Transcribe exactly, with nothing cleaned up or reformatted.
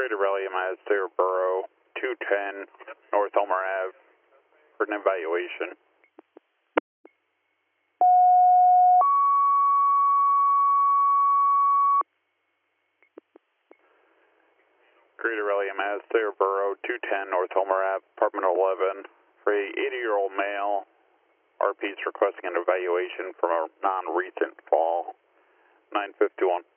Greater Raleigh, Mass, Borough, two ten North Elmer Ave for an evaluation. Greater Raleigh, Mass, Borough, two ten North Elmer Ave, apartment eleven, for a eighty-year-old male. R P is requesting an evaluation from a non-recent fall. nine fifty-one.